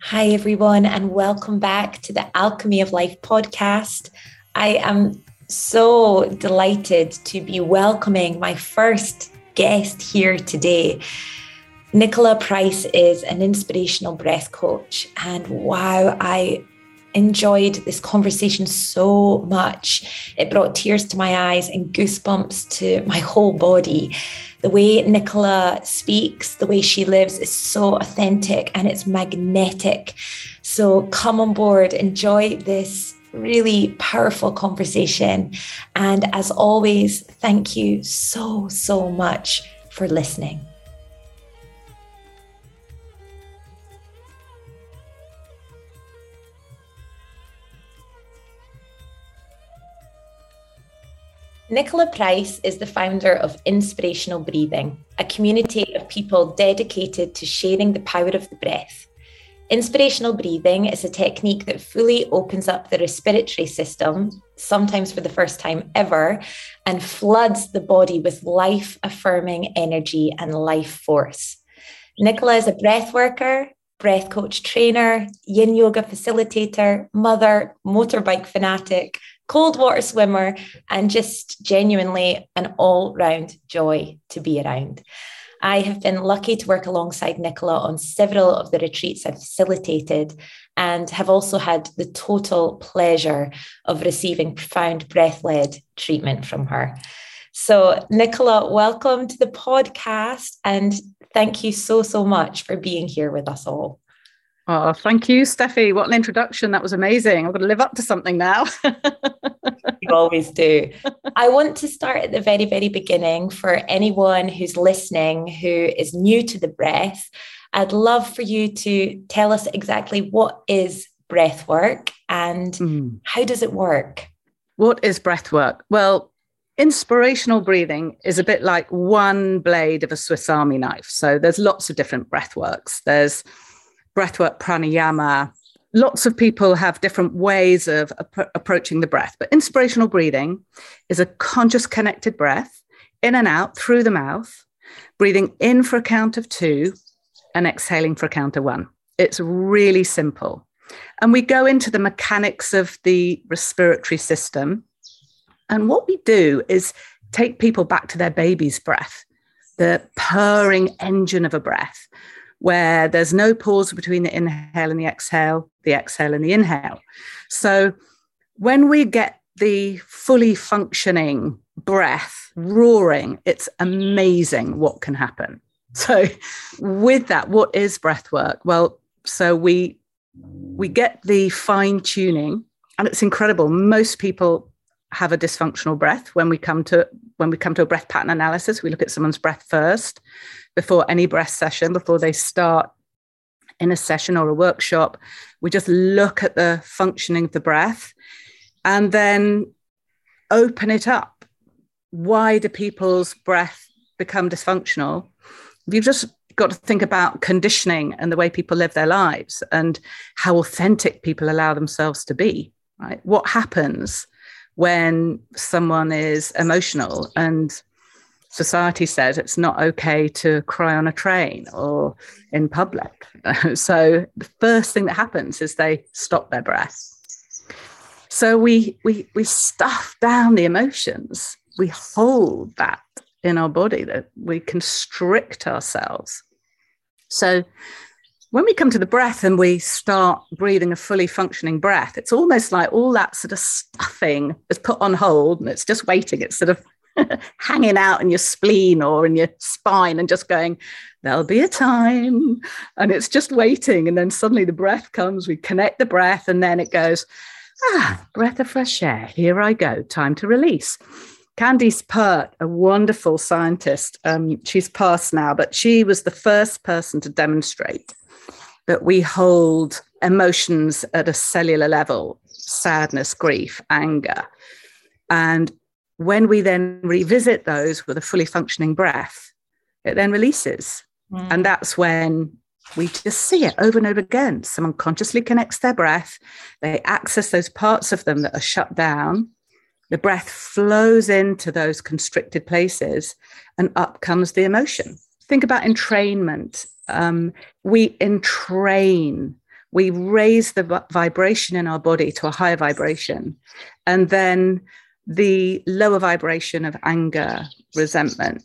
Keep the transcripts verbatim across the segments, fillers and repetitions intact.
Hi, everyone, and welcome back to the Alchemy of Life podcast. I am so delighted to be welcoming my first guest here today. Nicola Price is an inspirational breath coach, and wow, I enjoyed this conversation so much. It brought tears to my eyes and goosebumps to my whole body. The way Nicola speaks, the way she lives is so authentic and it's magnetic. So come on board, enjoy this really powerful conversation. And as always, thank you so, so much for listening. Nicola Price is the founder of Inspirational Breathing, a community of people dedicated to sharing the power of the breath. Inspirational breathing is a technique that fully opens up the respiratory system, sometimes for the first time ever, and floods the body with life-affirming energy and life force. Nicola is a breath worker, breath coach trainer, yin yoga facilitator, mother, motorbike fanatic, cold water swimmer, and just genuinely an all-round joy to be around. I have been lucky to work alongside Nicola on several of the retreats I've facilitated and have also had the total pleasure of receiving profound breath-led treatment from her. So Nicola, welcome to the podcast and thank you so, so much for being here with us all. Oh, thank you, Steffi. What an introduction. That was amazing. I've got to live up to something now. You always do. I want to start at the very, very beginning for anyone who's listening who is new to the breath. I'd love for you to tell us exactly what is breath work and mm. how does it work? What is breath work? Well, inspirational breathing is a bit like one blade of a Swiss Army knife. So there's lots of different breath works. There's breathwork pranayama. Lots of people have different ways of ap- approaching the breath, but inspirational breathing is a conscious connected breath in and out through the mouth, breathing in for a count of two and exhaling for a count of one. It's really simple. And we go into the mechanics of the respiratory system. And what we do is take people back to their baby's breath, the purring engine of a breath, where there's no pause between the inhale and the exhale, the exhale and the inhale. So when we get the fully functioning breath roaring, it's amazing what can happen. So with that, what is breath work? Well, so we we get the fine tuning, and it's incredible. Most people have a dysfunctional breath. When we come to when we come to a breath pattern analysis, we look at someone's breath first before any breath session, before they start in a session or a workshop. We just look at the functioning of the breath and then open it up. Why do people's breath become dysfunctional? You've just got to think about conditioning and the way people live their lives and how authentic people allow themselves to be, right? What happens when someone is emotional and society says it's not okay to cry on a train or in public? So the first thing that happens is they stop their breath. So we we we stuff down the emotions. We hold that in our body, that we constrict ourselves. So when we come to the breath and we start breathing a fully functioning breath, it's almost like all that sort of stuffing is put on hold and it's just waiting. It's sort of hanging out in your spleen or in your spine and just going, there'll be a time. And it's just waiting. And then suddenly the breath comes, we connect the breath, and then it goes, ah, breath of fresh air. Here I go. Time to release. Candice Pert, a wonderful scientist, um, she's passed now, but she was the first person to demonstrate that we hold emotions at a cellular level, sadness, grief, anger. And when we then revisit those with a fully functioning breath, it then releases. Mm. And that's when we just see it over and over again. Someone consciously connects their breath. They access those parts of them that are shut down. The breath flows into those constricted places and up comes the emotion. Think about entrainment. Um, we entrain we raise the v- vibration in our body to a higher vibration. And then the lower vibration of anger, resentment,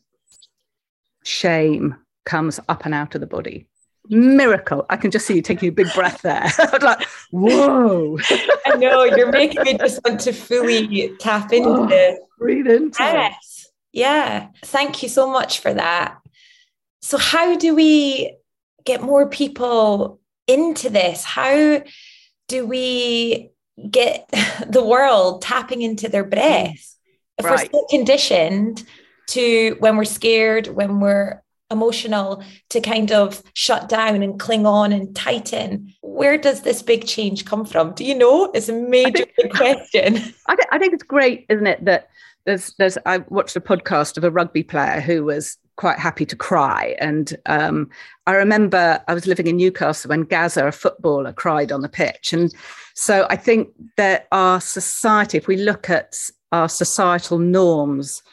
shame comes up and out of the body. Miracle. I can just see you taking a big breath there. I'm like, whoa. I know, you're making me just want to fully tap into oh, it. Breathe into it. Yeah. Thank you so much for that. So how do we get more people into this? How do we get the world tapping into their breath? If right. we're still conditioned to, when we're scared, when we're emotional, to kind of shut down and cling on and tighten, where does this big change come from? Do you know? It's a major think, big question. I, th- I think it's great, isn't it, that there's, there's, I watched a podcast of a rugby player who was quite happy to cry. And um, I remember I was living in Newcastle when Gaza, a footballer, cried on the pitch. And so I think that our society, if we look at our societal norms,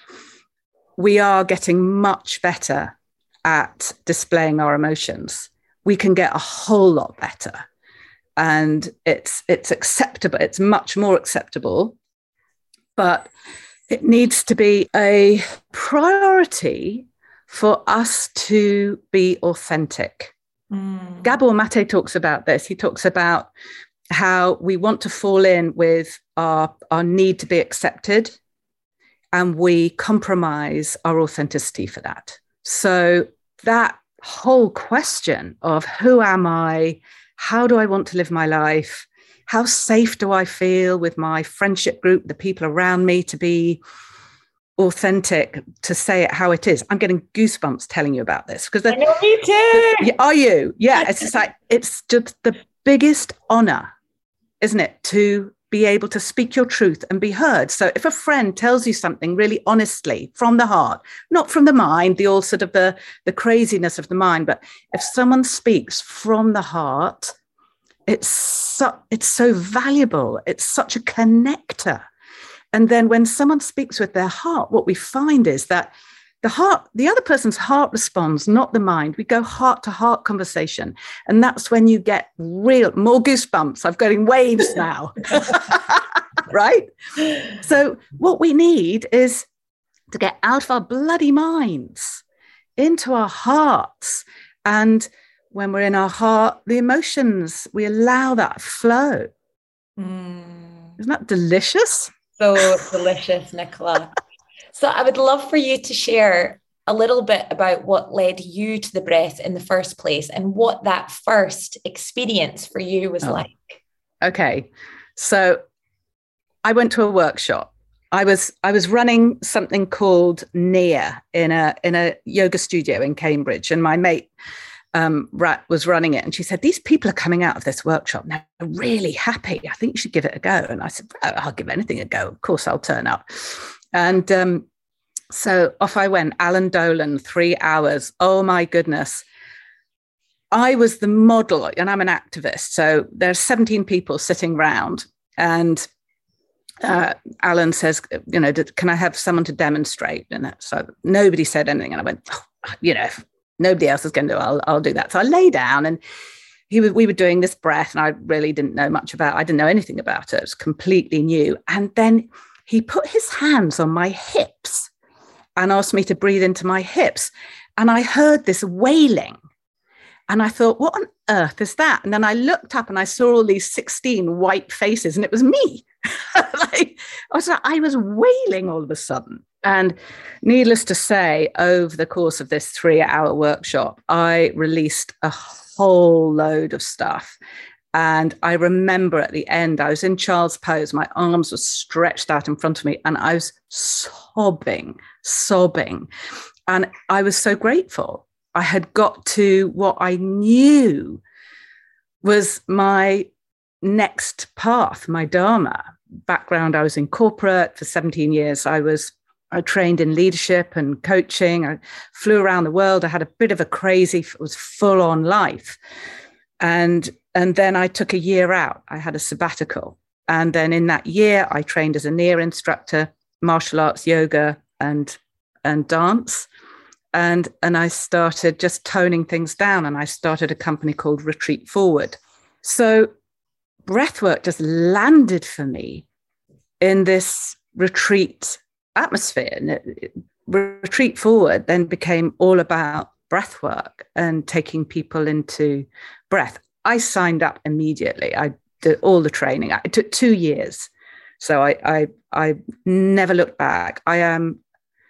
we are getting much better at displaying our emotions. We can get a whole lot better. And it's it's acceptable. It's much more acceptable. But it needs to be a priority for us to be authentic. Mm. Gabor Mate talks about this. He talks about how we want to fall in with our, our need to be accepted, and we compromise our authenticity for that. So that whole question of who am I? How do I want to live my life? How safe do I feel with my friendship group, the people around me, to be authentic, to say it how it is? I'm getting goosebumps telling you about this because I know, me too. Are you? Yeah, it's just like, it's just the biggest honor, isn't it, to be able to speak your truth and be heard. So if a friend tells you something really honestly from the heart, not from the mind, the all sort of the, the craziness of the mind, but if someone speaks from the heart, it's so, it's so valuable. It's such a connector. And then when someone speaks with their heart, what we find is that the heart, the other person's heart responds, not the mind. We go heart to heart conversation. And that's when you get real, more goosebumps. I'm getting waves now. Right? So what we need is to get out of our bloody minds into our hearts. And when we're in our heart, the emotions, we allow that flow. Mm. Isn't that delicious? So delicious, Nicola. So I would love for you to share a little bit about what led you to the breath in the first place and what that first experience for you was oh. like. Okay. So I went to a workshop. I was I was running something called Nia in a in a yoga studio in Cambridge, and my mate um, Rat was running it, and she said, "These people are coming out of this workshop now, they're really happy. I think you should give it a go." And I said, oh, "I'll give anything a go. Of course, I'll turn up." And um, so off I went. Alan Dolan, three hours. Oh my goodness. I was the model, and I'm an activist. So there's seventeen people sitting round, and uh, Alan says, you know, can I have someone to demonstrate? And so nobody said anything. And I went, oh, you know, if nobody else is going to, I'll, I'll do that. So I lay down, and he was, we were doing this breath, and I really didn't know much about, I didn't know anything about it. It was completely new. And then he put his hands on my hips and asked me to breathe into my hips. And I heard this wailing. And I thought, what on earth is that? And then I looked up and I saw all these sixteen white faces, and it was me. like, I was like, I was wailing all of a sudden. And needless to say, over the course of this three-hour workshop, I released a whole load of stuff. And I remember at the end, I was in child's pose. My arms were stretched out in front of me, and I was sobbing, sobbing. And I was so grateful. I had got to what I knew was my next path, my Dharma. Background, I was in corporate for seventeen years. I was I trained in leadership and coaching. I flew around the world. I had a bit of a crazy, it was full-on life. And, and then I took a year out. I had a sabbatical. And then in that year, I trained as a Nia instructor, martial arts, yoga, and, and dance. And, and I started just toning things down. And I started a company called Retreat Forward. So breathwork just landed for me in this retreat atmosphere. And it, it, Retreat Forward then became all about breathwork and taking people into breath. I signed up immediately. I did all the training. It took two years. So I, I, I never looked back. I am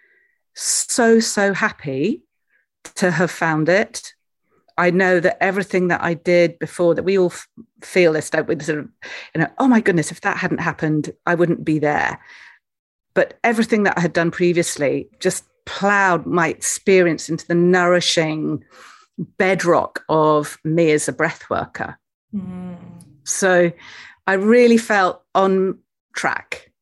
so, so happy to have found it. I know that everything that I did before, that we all f- feel this, don't we? Sort of, you know, oh my goodness, if that hadn't happened, I wouldn't be there. But everything that I had done previously just plowed my experience into the nourishing bedrock of me as a breath worker. Mm. So I really felt on track,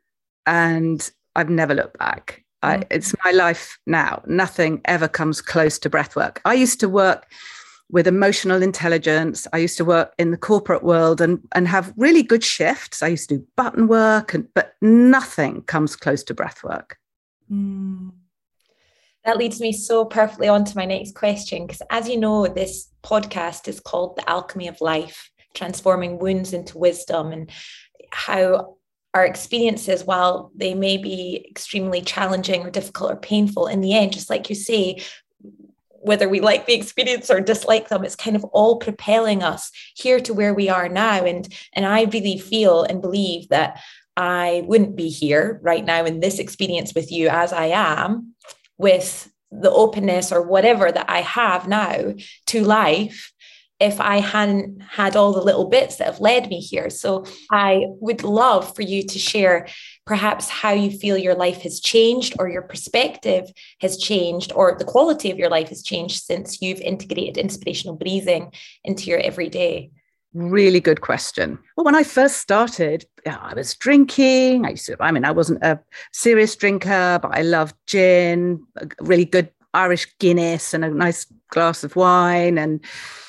and I've never looked back. I, it's my life now. Nothing ever comes close to breath work. I used to work with emotional intelligence. I used to work in the corporate world and, and have really good shifts. I used to do button work, and, but nothing comes close to breath work. Mm. That leads me so perfectly on to my next question, because as you know, this podcast is called The Alchemy of Life, transforming wounds into wisdom, and how our experiences, while they may be extremely challenging or difficult or painful, in the end, just like you say, whether we like the experience or dislike them, it's kind of all propelling us here to where we are now. And, and I really feel and believe that I wouldn't be here right now in this experience with you as I am, with the openness or whatever that I have now to life, if I hadn't had all the little bits that have led me here. So I would love for you to share perhaps how you feel your life has changed, or your perspective has changed, or the quality of your life has changed since you've integrated inspirational breathing into your everyday. Really good question. Well, when I first started, yeah, I was drinking. I used to, I mean, I wasn't a serious drinker, but I loved gin, a really good Irish Guinness and a nice glass of wine. And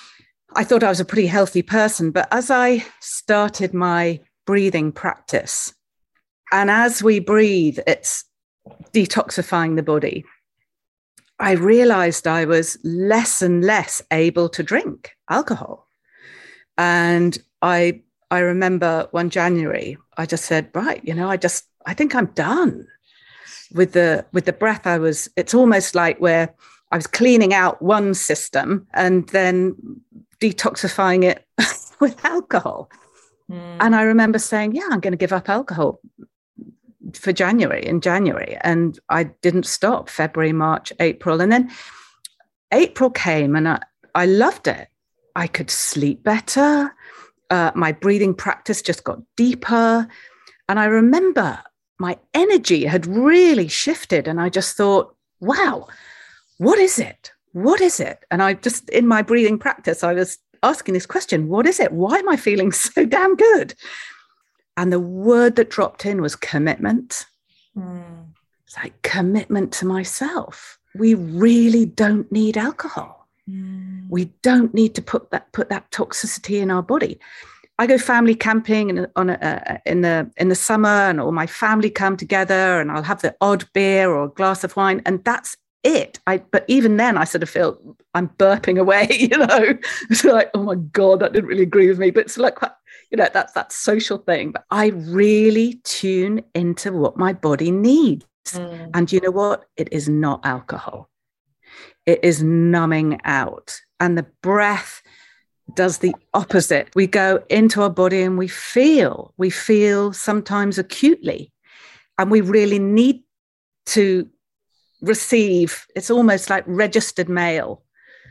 I thought I was a pretty healthy person. But as I started my breathing practice, and as we breathe, it's detoxifying the body, I realized I was less and less able to drink alcohol. And I I remember one January, I just said, right, you know, I just, I think I'm done with the with the breath. I was, it's almost like where I was cleaning out one system and then detoxifying it with alcohol. Mm. And I remember saying, yeah, I'm going to give up alcohol for January, in January. And I didn't stop. February, March, April. And then April came and I, I loved it. I could sleep better. Uh, my breathing practice just got deeper. And I remember my energy had really shifted. And I just thought, wow, what is it? What is it? And I just, in my breathing practice, I was asking this question, what is it? Why am I feeling so damn good? And the word that dropped in was commitment. Mm. It's like commitment to myself. We really don't need alcohol. Mm. We don't need to put that put that toxicity in our body. I go family camping in, on a, uh, in the in the summer, and all my family come together, and I'll have the odd beer or a glass of wine, and that's it. I but even then, I sort of feel I'm burping away. You know, it's like, oh my god, that didn't really agree with me. But it's like, you know, that's that social thing. But I really tune into what my body needs, mm. and you know what? It is not alcohol. It is numbing out. And the breath does the opposite. We go into our body and we feel, we feel sometimes acutely, and we really need to receive. It's almost like registered mail.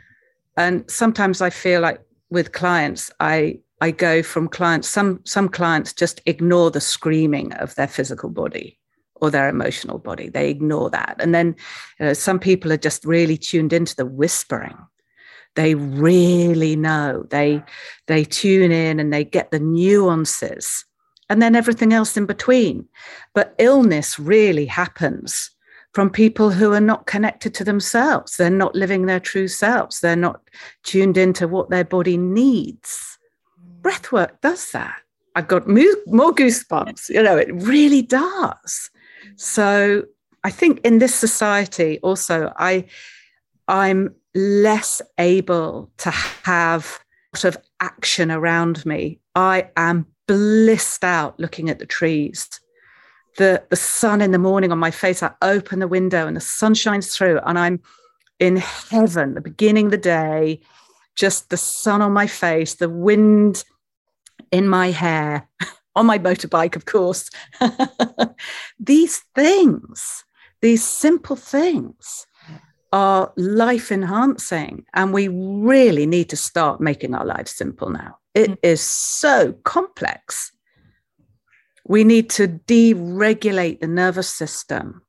And sometimes I feel like with clients, I, I go from clients, some, some clients just ignore the screaming of their physical body or their emotional body. They ignore that. And then you know, some people are just really tuned into the whispering. They really know. They, they tune in and they get the nuances, and then everything else in between. But illness really happens from people who are not connected to themselves. They're not living their true selves. They're not tuned into what their body needs. Breathwork does that. I've got more goosebumps. You know, it really does. So I think in this society also, I, I'm less able to have of action around me, I am blissed out looking at the trees. The, the sun in the morning on my face, I open the window and the sun shines through and I'm in heaven, the beginning of the day, just the sun on my face, the wind in my hair, on my motorbike, of course. These things, these simple things are life enhancing. And we really need to start making our lives simple now. It mm. is so complex. We need to deregulate the nervous system,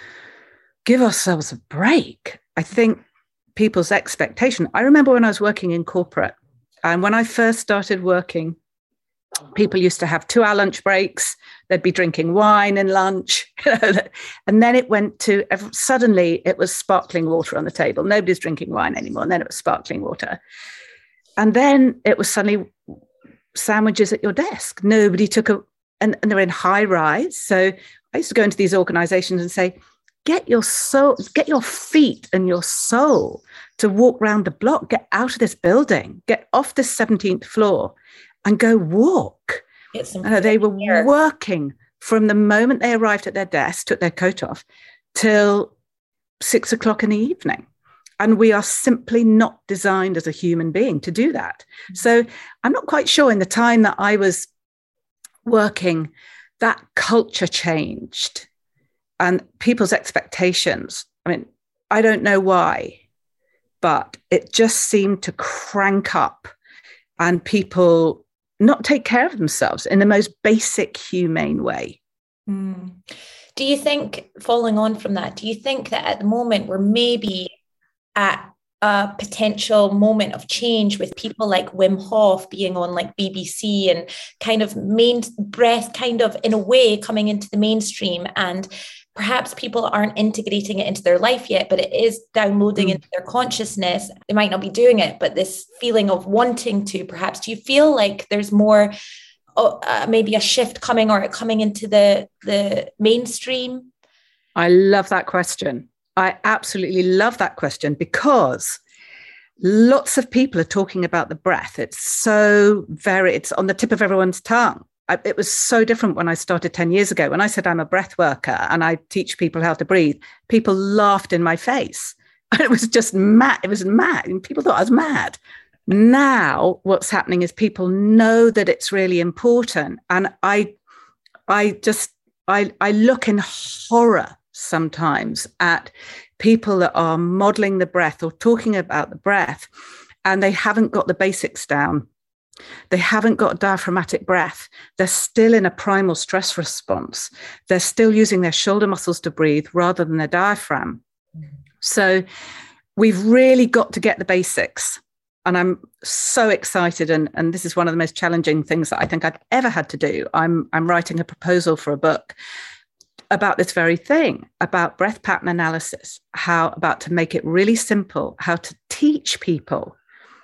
give ourselves a break. I think people's expectation. I remember when I was working in corporate, and when I first started working, people used to have two hour lunch breaks. They'd be drinking wine and lunch. And then it went to, suddenly it was sparkling water on the table. Nobody's drinking wine anymore. And then it was sparkling water. And then it was suddenly sandwiches at your desk. Nobody took a, and, and they're in high rise. So I used to go into these organizations and say, get your soul, get your feet and your soul to walk around the block, get out of this building, get off this seventeenth floor and go walk. Uh, they were here. Working from the moment they arrived at their desk, took their coat off, till six o'clock in the evening. And we are simply not designed as a human being to do that. Mm-hmm. So I'm not quite sure in the time that I was working, that culture changed. And people's expectations, I mean, I don't know why, but it just seemed to crank up and people not take care of themselves in the most basic, humane way. Mm. Do you think, following on from that, do you think that at the moment we're maybe at a potential moment of change with people like Wim Hof being on like B B C and kind of main breath kind of in a way coming into the mainstream, and perhaps people aren't integrating it into their life yet, but it is downloading mm. into their consciousness. They might not be doing it, but this feeling of wanting to, perhaps, do you feel like there's more, uh, maybe a shift coming or coming into the, the mainstream? I love that question. I absolutely love that question because lots of people are talking about the breath. It's so very, it's on the tip of everyone's tongue. I, it was so different when I started ten years ago. When I said I'm a breath worker and I teach people how to breathe, people laughed in my face. And it was just mad. It was mad. And people thought I was mad. Now what's happening is people know that it's really important. And I, I just, I, I look in horror sometimes at people that are modeling the breath or talking about the breath, and they haven't got the basics down. They haven't got diaphragmatic breath. They're still in a primal stress response. They're still using their shoulder muscles to breathe rather than their diaphragm. Mm. So we've really got to get the basics. And I'm so excited. And, and this is one of the most challenging things that I think I've ever had to do. I'm, I'm writing a proposal for a book about this very thing, about breath pattern analysis, how about to make it really simple, how to teach people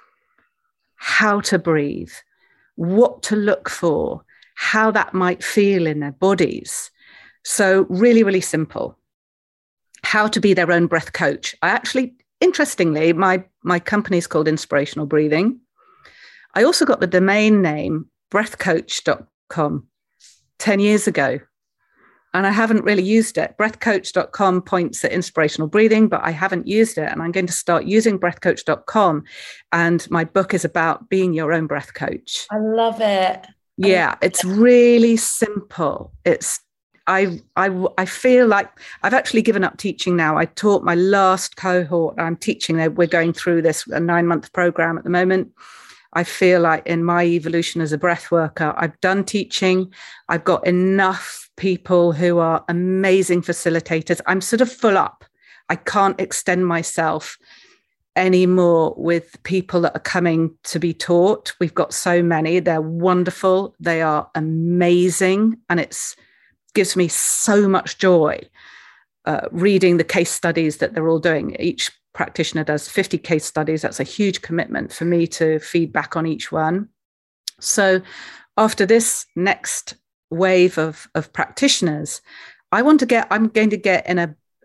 how to breathe, what to look for, how that might feel in their bodies. So really, really simple. How to be their own breath coach. I actually, interestingly, my, my company is called Inspirational Breathing. I also got the domain name breath coach dot com ten years ago. And I haven't really used it. breath coach dot com points at inspirational breathing, but I haven't used it. And I'm going to start using breath coach dot com. And my book is about being your own breath coach. I love it. Yeah, it's really simple. It's, I, I, I feel like I've actually given up teaching now. I taught my last cohort. I'm teaching. We're going through this a nine month program at the moment. I feel like in my evolution as a breath worker, I've done teaching. I've got enough people who are amazing facilitators. I'm sort of full up. I can't extend myself anymore with people that are coming to be taught. We've got so many. They're wonderful. They are amazing. And it's gives me so much joy uh, reading the case studies that they're all doing. Each practitioner does fifty case studies. That's a huge commitment for me to feed back on each one. So after this next wave of, of practitioners, I want to get, I'm going to get in a,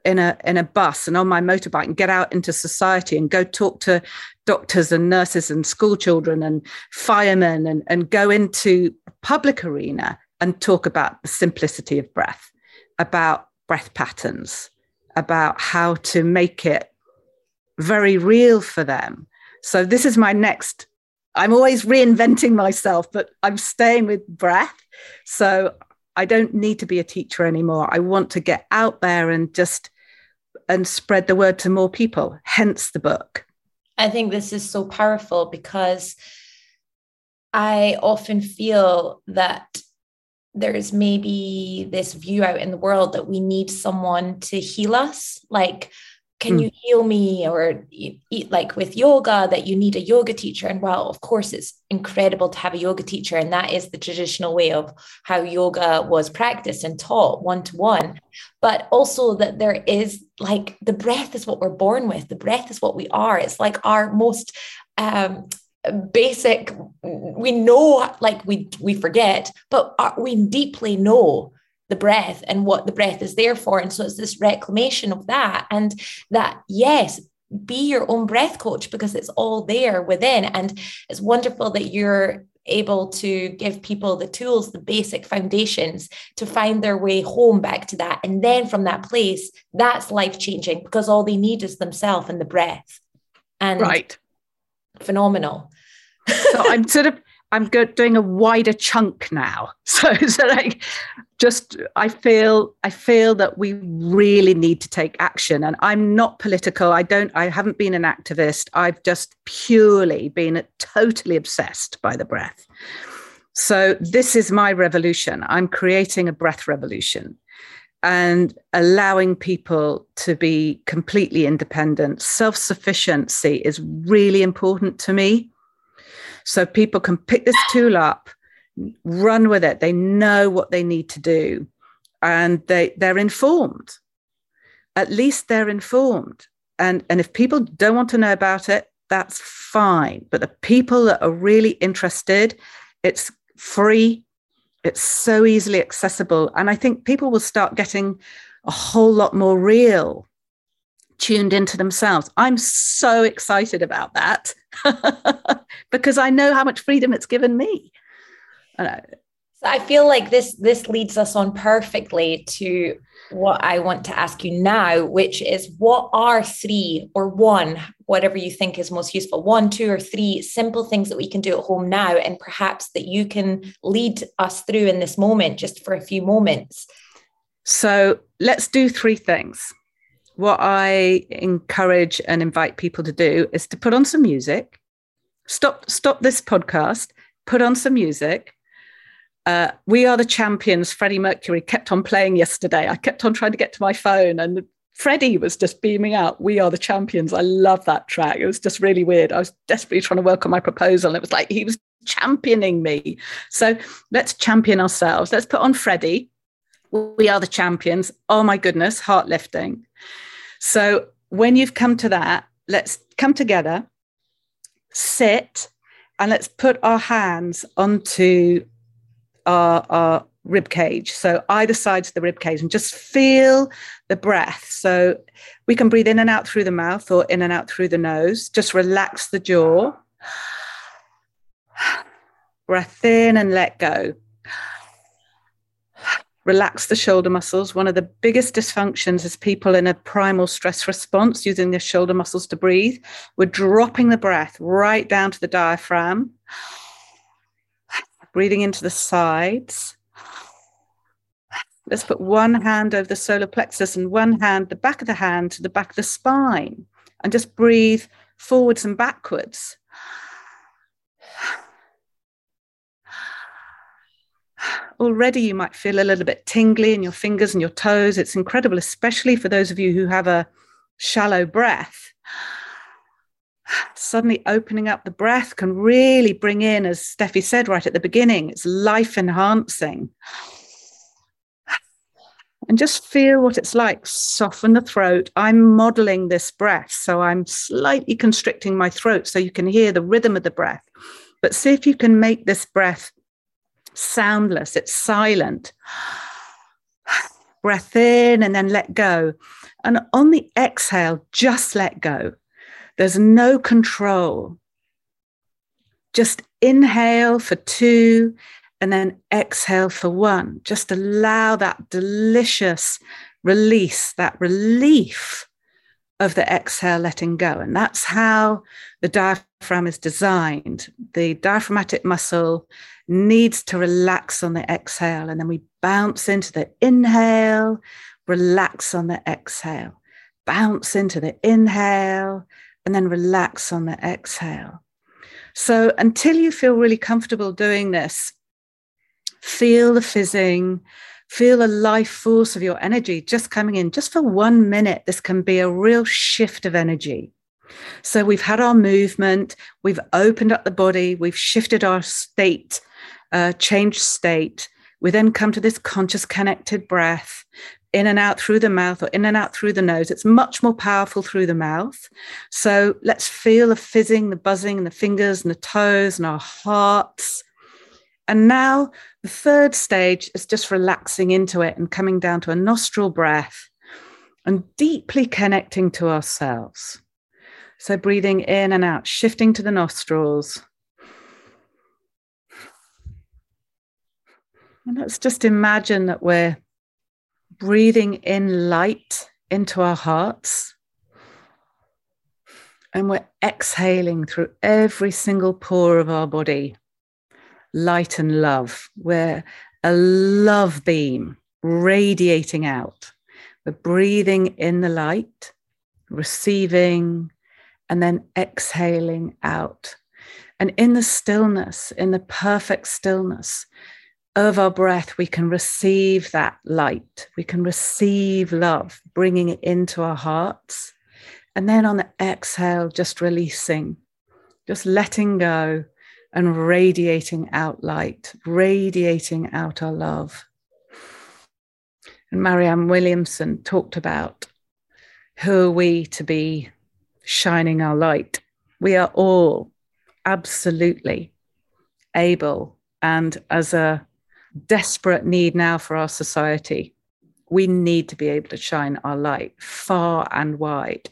in a in a bus and on my motorbike and get out into society and go talk to doctors and nurses and school children and firemen and, and go into public arena and talk about the simplicity of breath, about breath patterns, about how to make it very real for them. So this is my next, I'm always reinventing myself, but I'm staying with breath. So I don't need to be a teacher anymore. I want to get out there and just and spread the word to more people, hence the book. I think this is so powerful because I often feel that there's maybe this view out in the world that we need someone to heal us. Like, can mm. you heal me? Or eat like with yoga, that you need a yoga teacher. And well, of course, it's incredible to have a yoga teacher. And that is the traditional way of how yoga was practiced and taught one-to-one. But also that there is like the breath is what we're born with. The breath is what we are. It's like our most um, basic, we know, like we, we forget, but we deeply know the breath and what the breath is there for. And so it's this reclamation of that, and that, yes, be your own breath coach, because it's all there within. And it's wonderful that you're able to give people the tools, the basic foundations to find their way home back to that. And then from that place, that's life-changing, because all they need is themselves and the breath. And right. Phenomenal. So I'm sort of, I'm go- doing a wider chunk now. So, so like, just, I feel, I feel that we really need to take action. And I'm not political. I don't, I haven't been an activist. I've just purely been totally obsessed by the breath. So this is my revolution. I'm creating a breath revolution and allowing people to be completely independent. Self-sufficiency is really important to me. So people can pick this tool up, run with it. They know what they need to do, and they, they're informed. At least they're informed. And, and if people don't want to know about it, that's fine. But the people that are really interested, it's free. It's so easily accessible. And I think people will start getting a whole lot more real, tuned into themselves. I'm so excited about that because I know how much freedom it's given me. I so I feel like this this leads us on perfectly to what I want to ask you now, which is, what are three or one, whatever you think is most useful, one, two, or three simple things that we can do at home now, and perhaps that you can lead us through in this moment, just for a few moments? So let's do three things. What I encourage and invite people to do is to put on some music, stop, stop this podcast, put on some music. Uh, We Are the Champions, Freddie Mercury, kept on playing yesterday. I kept on trying to get to my phone, and Freddie was just beaming out, We Are the Champions. I love that track. It was just really weird. I was desperately trying to work on my proposal, and it was like he was championing me. So let's champion ourselves. Let's put on Freddie, We Are the Champions. Oh my goodness, heart lifting. So when you've come to that, let's come together, sit, and let's put our hands onto our, our rib cage. So either side of the rib cage, and just feel the breath. So we can breathe in and out through the mouth or in and out through the nose. Just relax the jaw. Breath in and let go. Relax the shoulder muscles. One of the biggest dysfunctions is people in a primal stress response using their shoulder muscles to breathe. We're dropping the breath right down to the diaphragm. Breathing into the sides. Let's put one hand over the solar plexus and one hand, the back of the hand, to the back of the spine. And just breathe forwards and backwards. Already you might feel a little bit tingly in your fingers and your toes. It's incredible, especially for those of you who have a shallow breath. Suddenly opening up the breath can really bring in, as Steffi said right at the beginning, it's life enhancing. And just feel what it's like. Soften the throat. I'm modeling this breath, so I'm slightly constricting my throat so you can hear the rhythm of the breath. But see if you can make this breath soundless. It's silent. Breath in and then let go. And on the exhale, just let go. There's no control. Just inhale for two and then exhale for one. Just allow that delicious release, that relief of the exhale, letting go. And that's how the diaphragm is designed. The diaphragmatic muscle needs to relax on the exhale. And then we bounce into the inhale, relax on the exhale, bounce into the inhale, and then relax on the exhale. So until you feel really comfortable doing this, feel the fizzing, feel the life force of your energy just coming in. Just for one minute, this can be a real shift of energy. So we've had our movement, we've opened up the body, we've shifted our state, uh, changed state. We then come to this conscious connected breath, in and out through the mouth or in and out through the nose. It's much more powerful through the mouth. So let's feel the fizzing, the buzzing, and the fingers and the toes and our hearts. And now the third stage is just relaxing into it and coming down to a nostril breath and deeply connecting to ourselves. So breathing in and out, shifting to the nostrils. And let's just imagine that we're breathing in light into our hearts. And we're exhaling through every single pore of our body. Light and love. We're a love beam radiating out. We're breathing in the light, receiving, and then exhaling out. And in the stillness, in the perfect stillness of our breath, we can receive that light. We can receive love, bringing it into our hearts. And then on the exhale, just releasing, just letting go and radiating out light, radiating out our love. And Marianne Williamson talked about, who are we to be shining our light? We are all absolutely able, and as a desperate need now for our society, we need to be able to shine our light far and wide.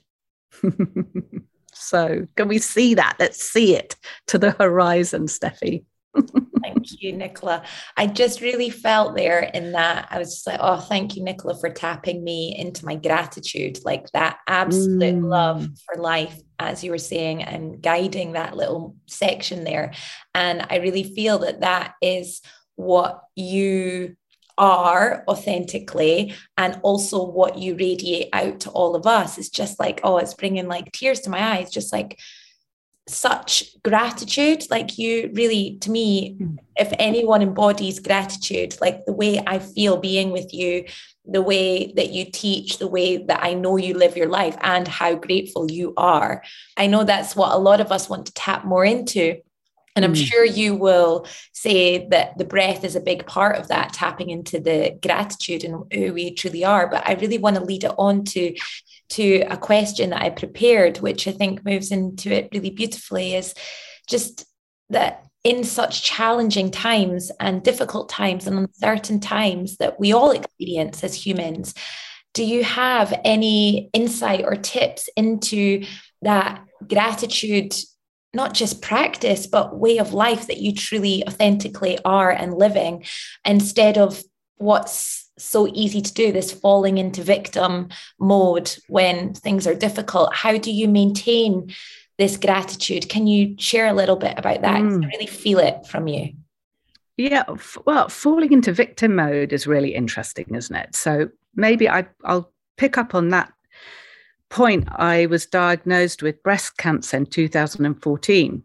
So can we see that? Let's see it to the horizon, Steffi. Thank you, Nicola. I just really felt there in that. I was just like, oh, thank you, Nicola, for tapping me into my gratitude, like that absolute mm. love for life, as you were saying, and guiding that little section there. And I really feel that that is what you are authentically, and also what you radiate out to all of us. It's just like, oh, it's bringing like tears to my eyes, just like such gratitude. Like you really, to me, if anyone embodies gratitude, like the way I feel being with you, the way that you teach, the way that I know you live your life, and how grateful you are. I know that's what a lot of us want to tap more into. And I'm mm. sure you will say that the breath is a big part of that, tapping into the gratitude and who we truly are. But I really want to lead it on to, to a question that I prepared, which I think moves into it really beautifully, is just that in such challenging times and difficult times and uncertain times that we all experience as humans, do you have any insight or tips into that gratitude, not just practice, but way of life that you truly authentically are and living, instead of what's so easy to do, this falling into victim mode when things are difficult? How do you maintain this gratitude? Can you share a little bit about that? Mm. I really feel it from you. Yeah, well, falling into victim mode is really interesting, isn't it? So maybe I, I'll pick up on that point. I was diagnosed with breast cancer in two thousand fourteen.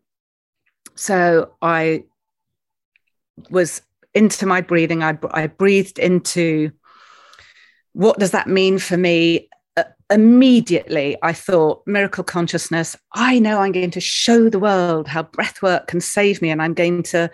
So I was into my breathing. I, I breathed into, what does that mean for me? Uh, immediately, I thought, miracle consciousness. I know I'm going to show the world how breathwork can save me, and I'm going to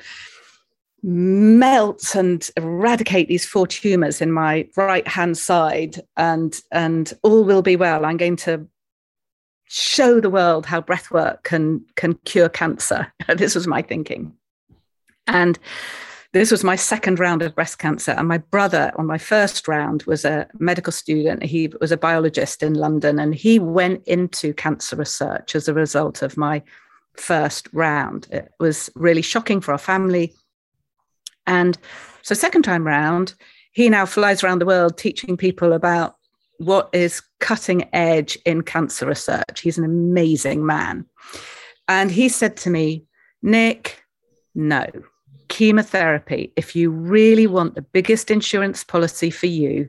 melt and eradicate these four tumors in my right hand side, and and all will be well. I'm going to show the world how breathwork can can cure cancer. This was my thinking. And This was my second round of breast cancer. And my brother on my first round was a medical student. He was a biologist in London, and he went into cancer research as a result of my first round. It was really shocking for our family. And so second time round, he now flies around the world teaching people about what is cutting edge in cancer research. He's an amazing man. And he said to me, Nick, no, chemotherapy, if you really want the biggest insurance policy for you,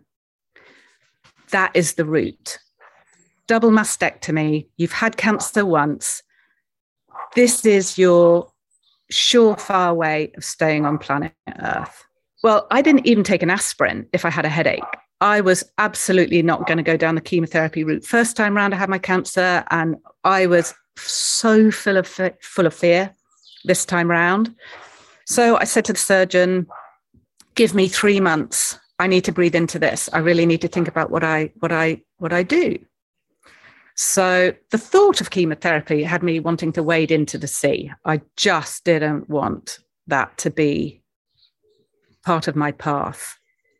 that is the route. Double mastectomy, you've had cancer once. This is your surefire way of staying on planet Earth. Well, I didn't even take an aspirin if I had a headache. I was absolutely not going to go down the chemotherapy route. First time round, I had my cancer, and I was so full of full of fear this time round. So I said to the surgeon, give me three months. I need to breathe into this. I really need to think about what I what I what I do. So the thought of chemotherapy had me wanting to wade into the sea. I just didn't want that to be part of my path.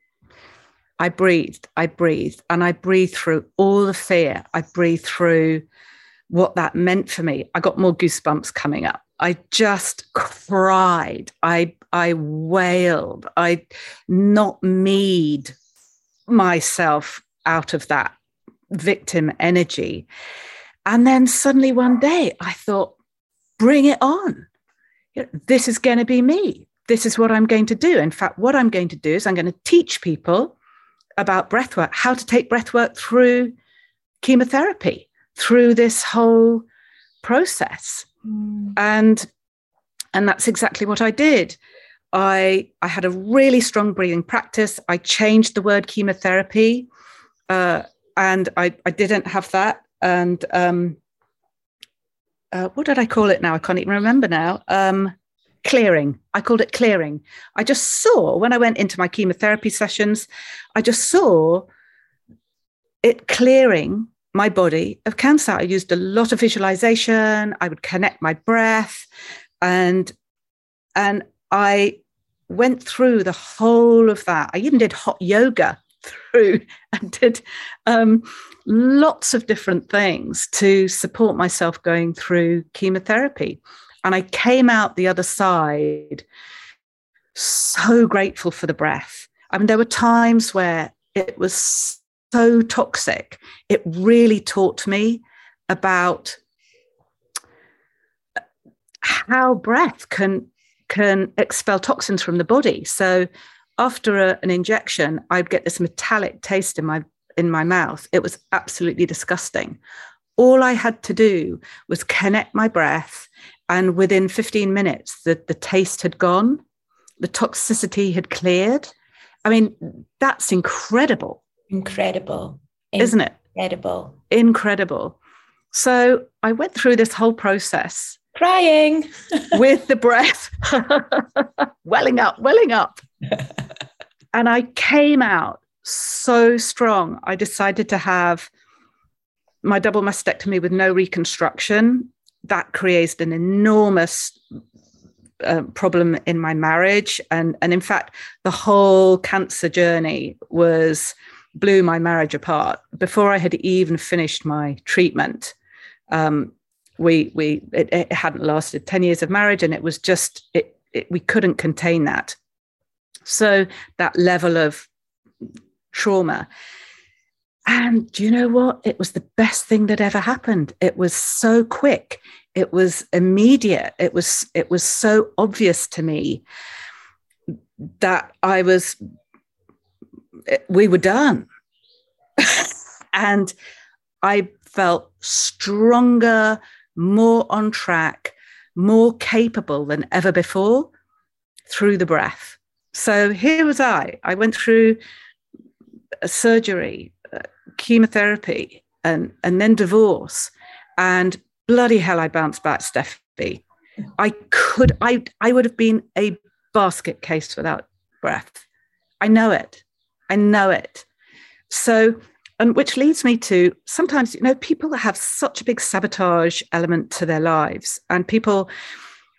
I breathed, I breathed, and I breathed through all the fear. I breathed through what that meant for me. I got more goosebumps coming up. I just cried. I, I wailed. I not me'd myself out of that victim energy. And then suddenly one day I thought, bring it on. This is going to be me. This is what I'm going to do. In fact, what I'm going to do is I'm going to teach people about breathwork, how to take breathwork through chemotherapy, through this whole process. Mm. And, and that's exactly what I did. I, I had a really strong breathing practice. I changed the word chemotherapy, uh, and I, I didn't have that. And um, uh, what did I call it now? I can't even remember now. Um, Clearing. I called it clearing. I just saw, when I went into my chemotherapy sessions, I just saw it clearing my body of cancer. I used a lot of visualization. I would connect my breath. And, and I went through the whole of that. I even did hot yoga through and did um, lots of different things to support myself going through chemotherapy. And I came out the other side so grateful for the breath. I mean, there were times where it was so toxic. It really taught me about how breath can, can expel toxins from the body. So after a, an injection, I'd get this metallic taste in my, in my mouth. It was absolutely disgusting. All I had to do was connect my breath, and within fifteen minutes, the, the taste had gone, the toxicity had cleared. I mean, that's incredible. Incredible. Isn't it? Incredible. Incredible. So I went through this whole process. Crying. With the breath. welling up, welling up. And I came out so strong. I decided to have my double mastectomy with no reconstruction. That created an enormous uh, problem in my marriage. And, and in fact, the whole cancer journey was blew my marriage apart. Before I had even finished my treatment, um, we we it, it hadn't lasted ten years of marriage, and it was just, it, it, we couldn't contain that. So that level of trauma. And do you know what? It was the best thing that ever happened. It was so quick. It was immediate. It was, it was so obvious to me that I was, we were done. And I felt stronger, more on track, more capable than ever before through the breath. So here was I. I went through a surgery, chemotherapy, and and then divorce, and bloody hell, I bounced back, Steffi. I could, I I would have been a basket case without breath. I know it. I know it. So, and which leads me to sometimes, you know, people have such a big sabotage element to their lives, and people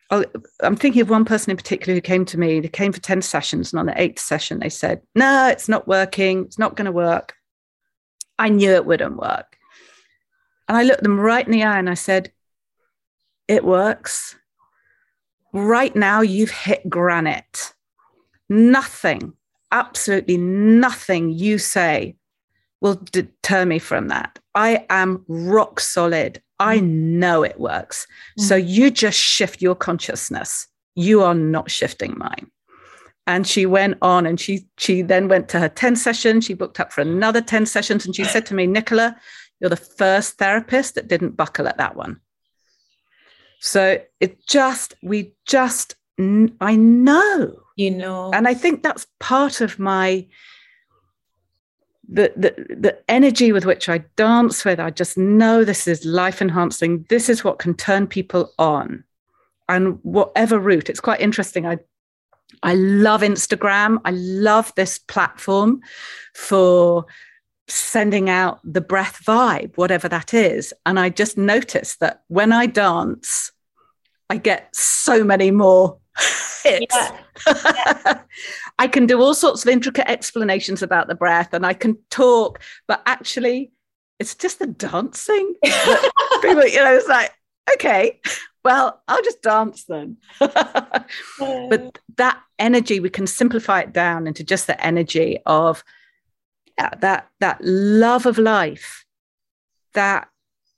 I'll, I'm thinking of one person in particular who came to me. They came for ten sessions, and on the eighth session, they said, no, it's not working. It's not going to work. I knew it wouldn't work. And I looked them right in the eye and I said, it works. Right now, you've hit granite. Nothing, absolutely nothing you say will deter me from that. I am rock solid. I know it works. Mm. So you just shift your consciousness. You are not shifting mine. And she went on and she she then went to her ten sessions. She booked up for another ten sessions. And she said to me, Nicola, you're the first therapist that didn't buckle at that one. So it just, we just, I know. You know. And I think that's part of my, the, the, the energy with which I dance with. I just know this is life enhancing. This is what can turn people on. And whatever route, it's quite interesting. I I love Instagram. I love this platform for sending out the breath vibe, whatever that is. And I just noticed that when I dance, I get so many more hits. Yeah. Yeah. I can do all sorts of intricate explanations about the breath and I can talk, but actually it's just the dancing. People, you know, it's like, okay, well, I'll just dance then. But that energy, we can simplify it down into just the energy of yeah, that, that love of life, that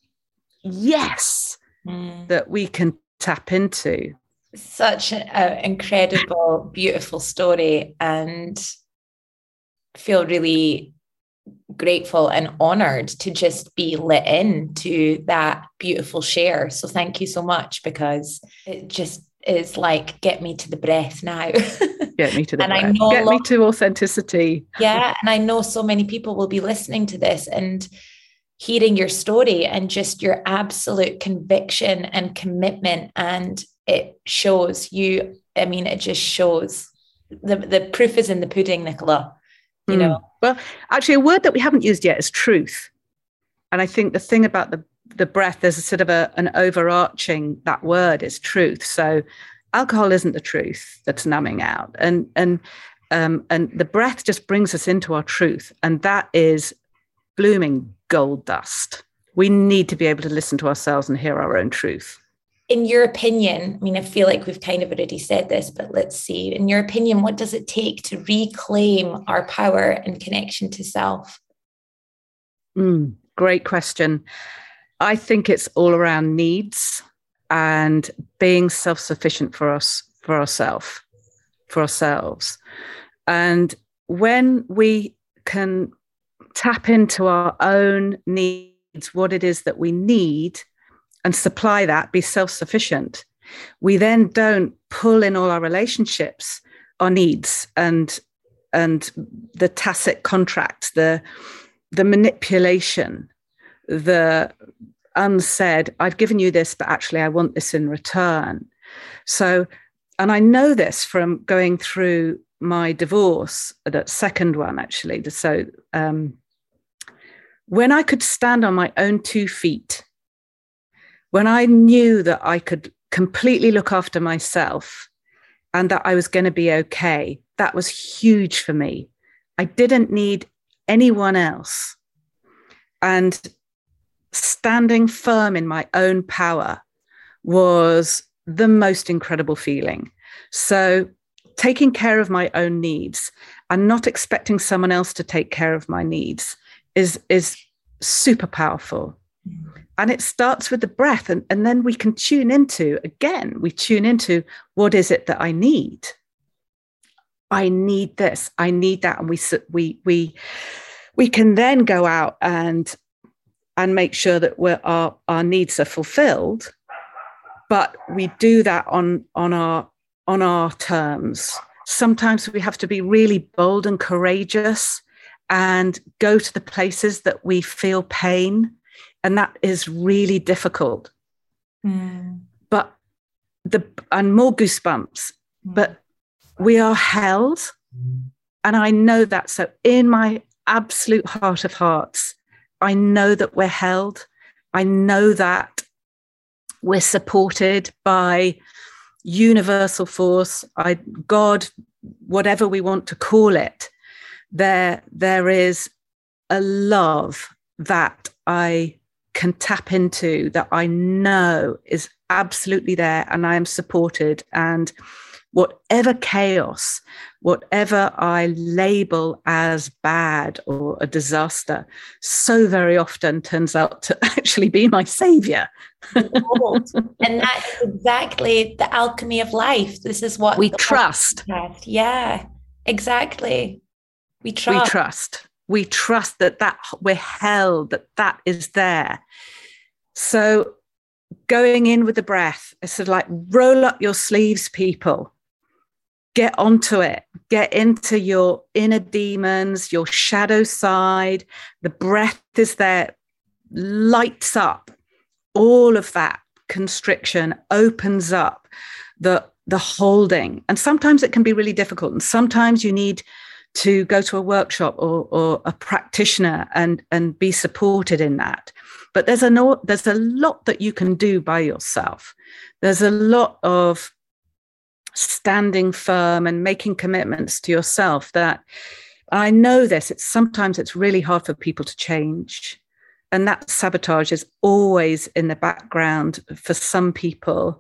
yes, mm. that we can tap into. Such an incredible, beautiful story, and feel really grateful and honored to just be let in to that beautiful share. So thank you so much, because it just is like, get me to the breath now. Get me to the and breath. I know get me to authenticity. Yeah. And I know so many people will be listening to this and hearing your story and just your absolute conviction and commitment. And it shows you, I mean, it just shows the, the proof is in the pudding, Nicola. You know, mm. Well, actually, a word that we haven't used yet is truth. And I think the thing about the, the breath, there's a sort of a, an overarching, that word is truth. So alcohol isn't the truth that's numbing out. And, and, um, and the breath just brings us into our truth. And that is blooming gold dust. We need to be able to listen to ourselves and hear our own truth. In your opinion, I mean, I feel like we've kind of already said this, but let's see. In your opinion, what does it take to reclaim our power and connection to self? Mm, great question. I think it's all around needs and being self-sufficient for us, for ourselves, for ourselves. And when we can tap into our own needs, what it is that we need, and supply that, be self-sufficient, we then don't pull in all our relationships, our needs, and and the tacit contracts, the the manipulation, the unsaid, I've given you this, but actually I want this in return. So, and I know this from going through my divorce, that second one actually. So um, when I could stand on my own two feet, when I knew that I could completely look after myself and that I was going to be okay, that was huge for me. I didn't need anyone else. And standing firm in my own power was the most incredible feeling. So taking care of my own needs and not expecting someone else to take care of my needs is, is super powerful. And it starts with the breath. And, and then we can tune into, again, we tune into, what is it that I need? I need this. I need that. And we we we we can then go out and and make sure that we're, our, our needs are fulfilled. But we do that on, on our on our terms. Sometimes we have to be really bold and courageous and go to the places that we feel pain. And that is really difficult. Mm. But the and more goosebumps, mm. but we are held. And I know that. So in my absolute heart of hearts, I know that we're held. I know that we're supported by, universal force, I, God, whatever we want to call it, there, there is a love that I can tap into, that I know is absolutely there, and I am supported. And whatever chaos, whatever I label as bad or a disaster, so very often turns out to actually be my savior. And that's exactly the alchemy of life. This is what we trust. Yeah, exactly. We trust. We trust. We trust that, that we're held, that that is there. So going in with the breath, it's sort of like roll up your sleeves, people. Get onto it. Get into your inner demons, your shadow side. The breath is there, lights up all of that constriction, opens up the, the holding. And sometimes it can be really difficult. And sometimes you need to go to a workshop or, or a practitioner and, and be supported in that. But there's a, no, there's a lot that you can do by yourself. There's a lot of standing firm and making commitments to yourself that I know this, it's sometimes it's really hard for people to change. And that sabotage is always in the background for some people.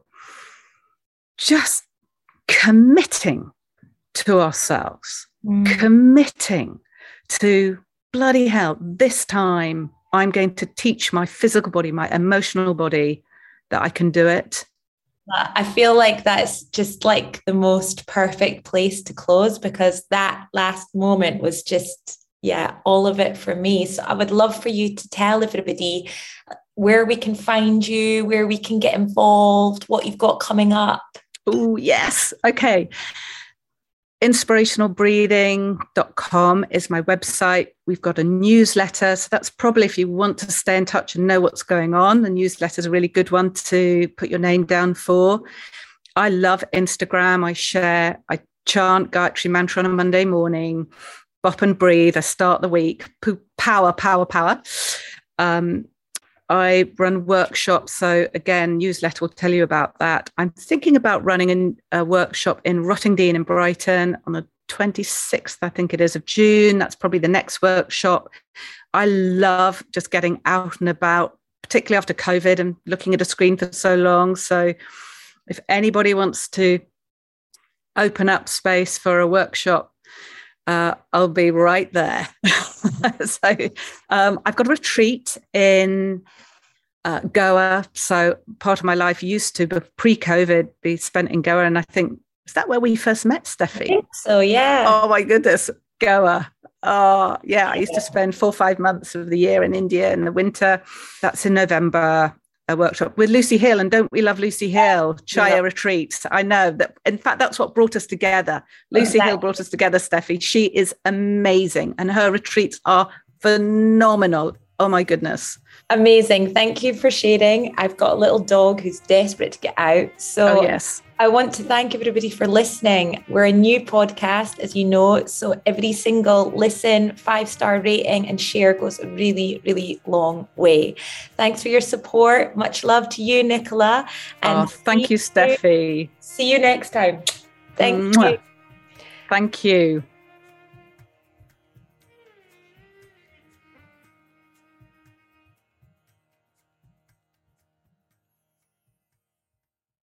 Just committing to ourselves, mm. committing to bloody hell, this time I'm going to teach my physical body, my emotional body that I can do it. I feel like that's just like the most perfect place to close, because that last moment was just, yeah, all of it for me. So I would love for you to tell everybody where we can find you, where we can get involved, what you've got coming up. Oh, yes. Okay. inspirational breathing dot com is my website. We've got a newsletter. So that's probably, if you want to stay in touch and know what's going on, the newsletter is a really good one to put your name down for. I love Instagram. I share, I chant Gayatri Mantra on a Monday morning, bop and breathe. I start the week, power, power, power. Um, I run workshops. So again, newsletter will tell you about that. I'm thinking about running a, a workshop in Rottingdean in Brighton on the twenty-sixth, I think it is, of June. That's probably the next workshop. I love just getting out and about, particularly after COVID and looking at a screen for so long. So if anybody wants to open up space for a workshop, uh, I'll be right there. So um, I've got a retreat in uh, Goa. So part of my life used to, but pre-COVID, be spent in Goa. And I think, is that where we first met, Steffi? I think so, yeah. Oh my goodness, Goa. Oh yeah, I used to spend four or five months of the year in India in the winter. That's in November. A workshop with Lucy Hill, and don't we love Lucy Hill? Chaya yeah. retreats. I know that. In fact, that's what brought us together. Lucy exactly. Hill brought us together, Steffi. She is amazing, and her retreats are phenomenal. Oh my goodness. Amazing. Thank you for sharing. I've got a little dog who's desperate to get out. So oh, yes. I want to thank everybody for listening. We're a new podcast, as you know, so every single listen, five-star rating and share goes a really, really long way. Thanks for your support. Much love to you, Nicola. And oh, thank you, Steffi. See you next time. Thank Mwah. you. Thank you.